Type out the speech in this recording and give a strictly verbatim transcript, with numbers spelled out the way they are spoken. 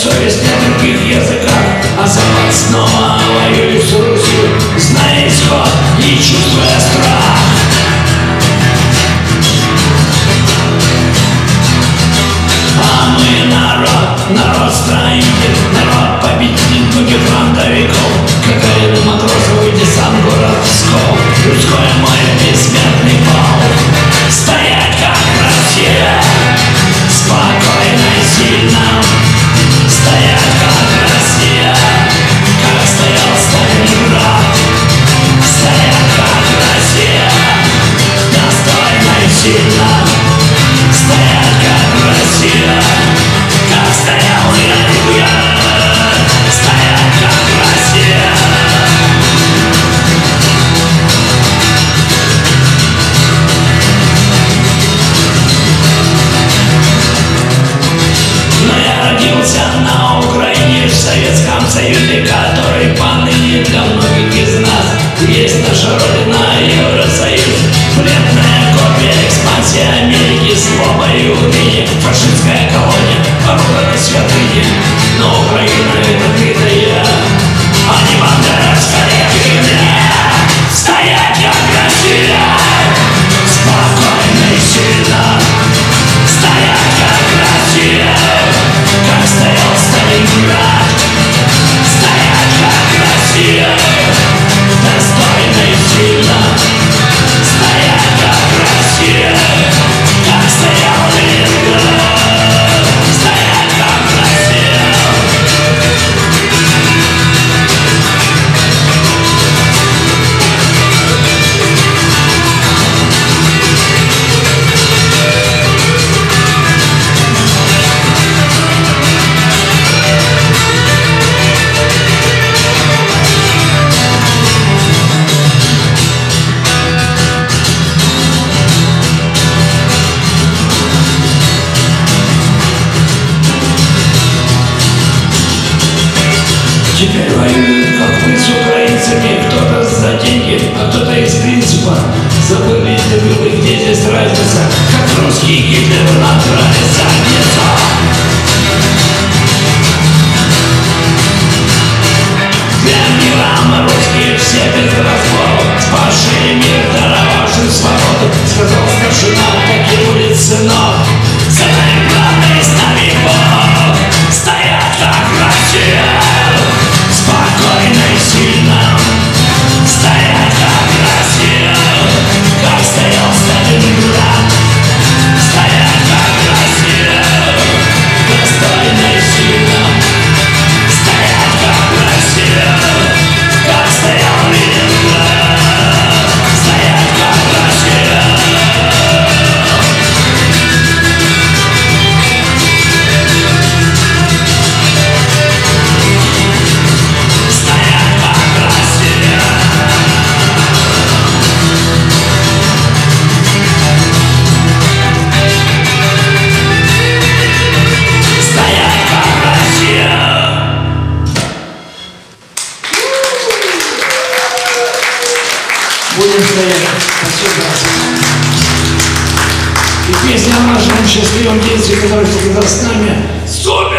совесть на других языках, а Запад снова воюет с Русью, зная исход и чувствуя страх. А мы народ, народ-строитель, народ-победитель многих фронтовиков, Гагарин, Матросов и десант город Псков, людское море, бессмертный пол. Стоять как Россия, спокойно и сильно. Стоять как Россия, как стоял Сталинград. Стоять как Россия, достойно и сильно. Стоять как Россия, как стоял Ленинград. Стоять как Россия. Но я родился на Украине, в Советском Союзе, который поныне для многих из нас есть наша Родина, Евросоюз. Бледная копия, экспансия Америки, злоба и умение, фашистская колония, порода святыни. Но Украина — это ты да я, а не бандеровская фигня. Стоять как Россия, спокойно и сильно. Стоять как Россия, как стоял Сталинград. Стоять как Россия, достойно и сильно. Стоять как Россия, как стоял Ленинград. Стоять как Россия. Теперь воюют, как мы, с украинцами, кто-то за деньги, а кто-то из принципа. Забыли, забыли, где здесь разница, как русский Гитлер надрали задницу. Для мира мы русские все без разбору, спасшие мир, даровавший свободу. Сказал старшина, так и будет сынок, за нами главный с нами Бог. Стоять как Россия, спокойно и сильно. Стоять как Россия, как стоял Сталинград. Стоять как Россия, достойно и сильно. Стоять как Россия, как стоял Ленинград. Стоять как Россия. Будем стоять. Спасибо. И песня о нашем счастливом детстве, которое всегда с нами.